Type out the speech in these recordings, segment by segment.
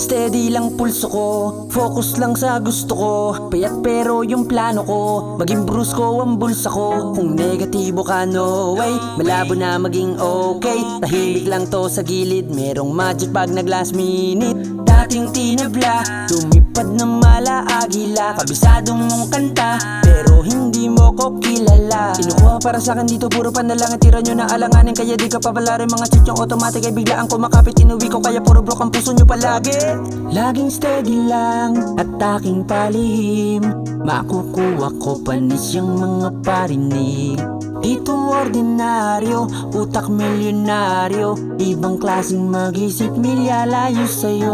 Steady lang pulso ko, focus lang sa gusto ko. Payat pero yung plano ko, maging brusko ang bulsa ko. Kung negatibo ka, no way, malabo na maging okay. Tahimik lang to sa gilid, merong magic pag nag last minute. Dating tinabla, lumipad na mala agila. Kabisado mong kanta, pero hindi mo ko kilala. Kinukuha para sa akin dito, puro panalangin. Tira nyo na alanganin, kaya di ka papalari. Mga chichong automatic ay biglaan kumakapit. Inuwi ko kaya puro broke ang puso nyo palagi. Laging steady lang at aking palihim, makukuha ko panis yung mga parinig. Dito ordinaryo, utak milyonaryo. Ibang klaseng mag-isip, milyalayo sa'yo.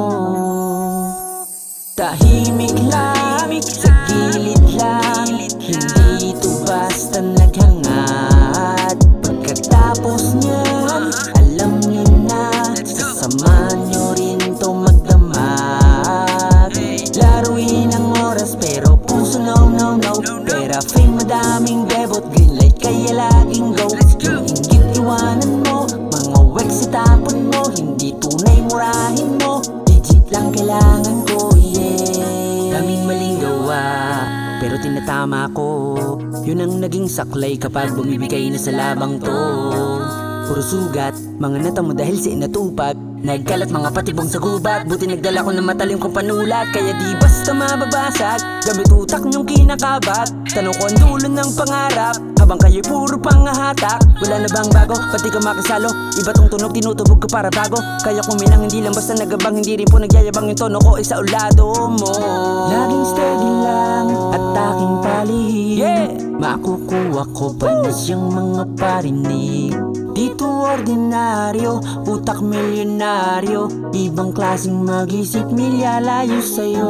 Tahimik lang, sa gilid lang, hindi ito basta naghangad. Pagkatapos niyan, alam niyo na, sasamahan niyo rin to magdamag. Laruin ang oras pero puso no, no, no. Pera, fame, madaming bebot, green light kaya laging go. Yung inggit iwanan mo, mga wax itapon mo, hindi tunay murahin mo, legit lang kailangan ko, yeah. Daming maling gawa, pero tinatama ko. Yun ang naging saklay kapag bumibigay na sa labang to. Puro sugat, mga natamo dahil sa inatupag. Nagkalat mga patibong sa gubat, buti nagdala ko ng matalim kong panulat. Kaya di basta mababasag, gamit utak niyong kinakabat. Tanong ko ang dulo ng pangarap, habang kayo'y puro pangahatak. Wala na bang bago, pati ka makisalo, iba tong tunog, tinutubog ko para bago. Kaya kuminang hindi lang basta nagabang, hindi rin po nagyayabang yung tono ko ay sa ulado mo. Laging steady lang at aking palihim, yeah. Makukuha ko panis yung mga parinig. Dito ordinaryo, utak milyonaryo. Ibang klaseng mag-isip, milyalayo sa'yo.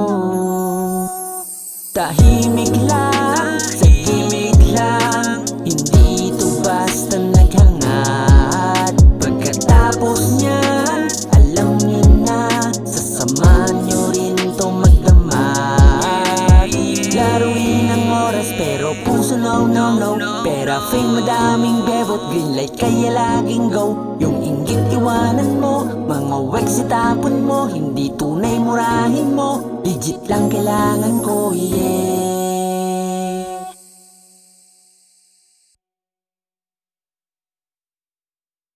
Tahimik lang, sa gimik lang, hindi ito basta naghangad. Pagkatapos niyan, alam niyo na, sasamahan niyo rin to magdamag. Laruin ang oras pero puso no, no, no. Pera, fame, madaming bebot, green light kaya laging go. Yung inggit iwanan mo, mga wax itapon mo, hindi tunay murahin mo, legit lang kailangan ko, yeah.